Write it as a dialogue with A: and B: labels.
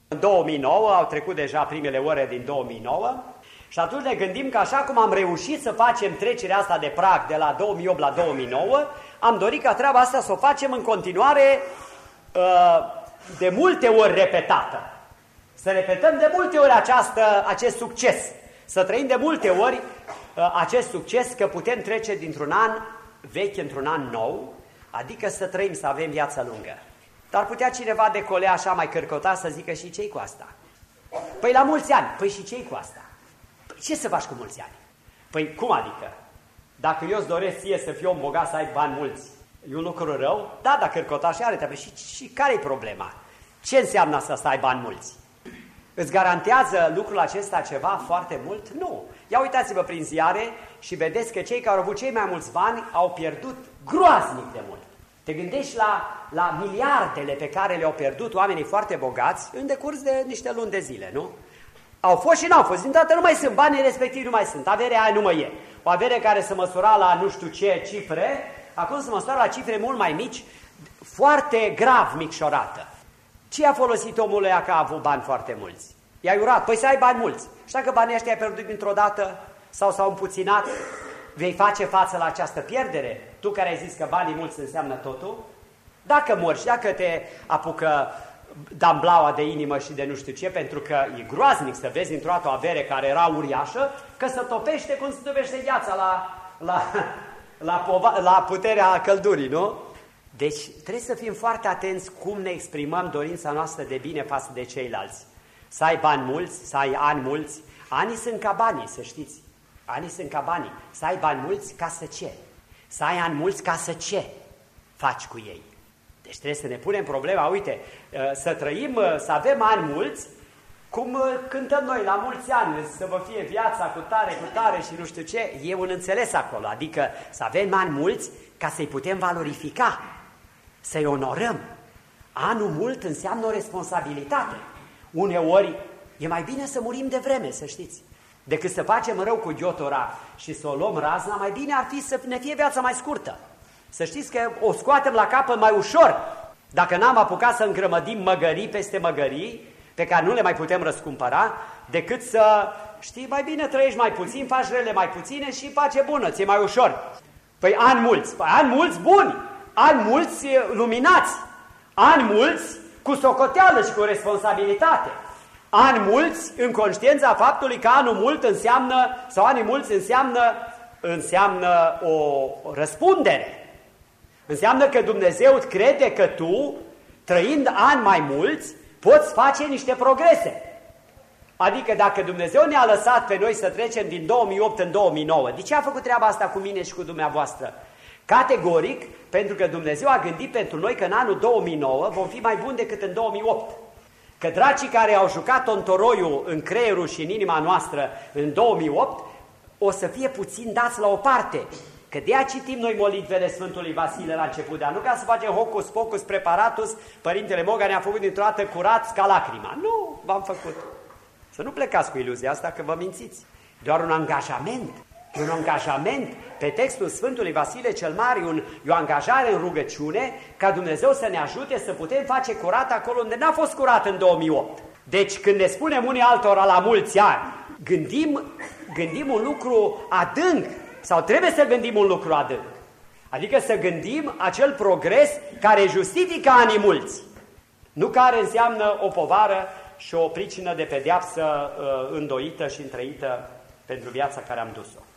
A: În 2009, au trecut deja primele ore din 2009 și atunci ne gândim că așa cum am reușit să facem trecerea asta de prag de la 2008 la 2009, am dorit ca treaba asta să o facem în continuare de multe ori repetată. Să repetăm de multe ori acest succes. Să trăim de multe ori acest succes că putem trece dintr-un an vechi într-un an nou, adică să trăim, să avem viață lungă. Dar putea cineva decolea așa mai cărcotat să zică și ce-i cu asta? Păi la mulți ani. Păi și ce-i cu asta? Păi ce să faci cu mulți ani? Păi cum adică? Dacă eu îți doresc ție să fii om bogat, să ai bani mulți, e un lucru rău? Da, dar cărcotat și are treabă. Și care-i problema? Ce înseamnă să ai bani mulți? Îți garantează lucrul acesta ceva foarte mult? Nu. Ia uitați-vă prin ziare și vedeți că cei care au avut cei mai mulți bani au pierdut groaznic de mult. Te gândești la miliardele pe care le-au pierdut oamenii foarte bogați în decurs de niște luni de zile, nu? Au fost și n-au fost. Din toată nu mai sunt. Banii respectivi nu mai sunt. Averea aia nu mai e. O avere care se măsura la nu știu ce cifre, acum se măsoară la cifre mult mai mici, foarte grav micșorată. Ce a folosit omul ăia că a avut bani foarte mulți? I-a iurat. Păi să ai bani mulți. Și dacă banii ăștia ai pierdut dintr-o dată sau s-au împuținat, vei face față la această pierdere? Tu care ai zis că banii mulți înseamnă totul? Dacă mori și dacă te apucă damblaua de inimă și de nu știu ce, pentru că e groaznic să vezi într-o dată o avere care era uriașă, că se topește cum se topește gheața la puterea căldurii, nu? Deci trebuie să fim foarte atenți cum ne exprimăm dorința noastră de bine față de ceilalți. Să ai bani mulți, să ai ani mulți. Anii sunt ca banii, să știți. Anii sunt ca banii. Să ai bani mulți ca să ce? Să ai ani mulți ca să ce faci cu ei? Deci trebuie să ne punem problema, uite, să trăim, să avem ani mulți, cum cântăm noi la mulți ani, să vă fie viața cu tare și nu știu ce, e un înțeles acolo, adică să avem ani mulți ca să-i putem valorifica, să-i onorăm. Anul mult înseamnă o responsabilitate. Uneori e mai bine să murim de vreme, să știți, decât să facem rău cu ghiotora și să o luăm razna, mai bine ar fi să ne fie viața mai scurtă. Să știți că o scoatem la capăt mai ușor dacă n-am apucat să îngrămădim măgării peste măgării, pe care nu le mai putem răscumpăra, decât să, știi, mai bine trăiești mai puțin, faci rele mai puține și pace bună, ți-e mai ușor. Păi ani mulți, ani mulți buni, ani mulți luminați, ani mulți cu socoteală și cu responsabilitate, ani mulți în conștiința faptului că anul mult înseamnă, sau anii mulți înseamnă o răspundere. Înseamnă că Dumnezeu crede că tu, trăind ani mai mulți, poți face niște progrese. Adică dacă Dumnezeu ne-a lăsat pe noi să trecem din 2008 în 2009, de ce a făcut treaba asta cu mine și cu dumneavoastră? Categoric, pentru că Dumnezeu a gândit pentru noi că în anul 2009 vom fi mai buni decât în 2008. Că dracii care au jucat tontoroiul în creierul și în inima noastră în 2008 o să fie puțin dați la o parte. Că de-aia citim noi molitvele Sfântului Vasile la început de an, nu ca să facem hocus pocus preparatus, Părintele Moga ne-a făcut dintr-o dată curați ca lacrima. Nu, v-am făcut. Să nu plecați cu iluzia asta că vă mințiți. Doar un angajament. Un angajament pe textul Sfântului Vasile cel Mare, e o angajare în rugăciune ca Dumnezeu să ne ajute să putem face curat acolo unde n-a fost curat în 2008. Deci când ne spunem unii altora la mulți ani, gândim un lucru adânc, sau trebuie să gândim un lucru adânc. Adică să gândim acel progres care justifică anii mulți, nu care înseamnă o povară și o pricină de pedeapsă îndoită și întrăită pentru viața care am dus-o.